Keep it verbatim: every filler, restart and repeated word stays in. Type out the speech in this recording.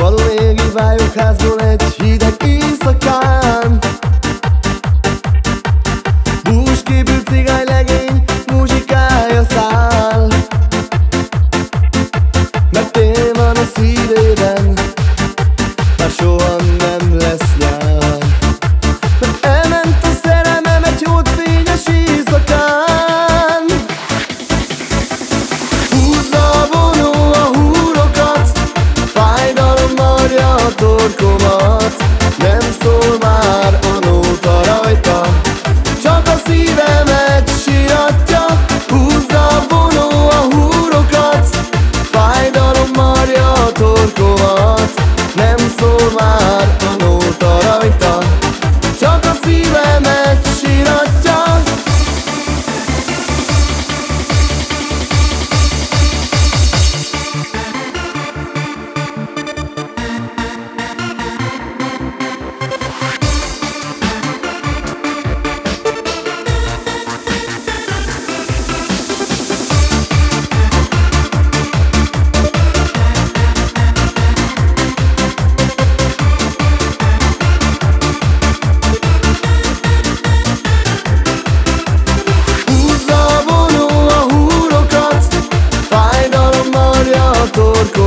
falu égi vályokházból egy hideg éjszakán. Búsképű cigánylegény muzsikája száll, mert tél van a szívében, már soha nem lesz nyár. Mert elment a szerelmem egy hódfényes éjszakán. Húzza a vonó a húrokat, fájdalom marja a torkomat. Nem szól már a nóta rajta, csak a szívemet siratja. Húzza a vonó a húrokat, fájdalom marja a torkomat. Nem szól már a nóta rajta, csak a szívemet siratja. Torko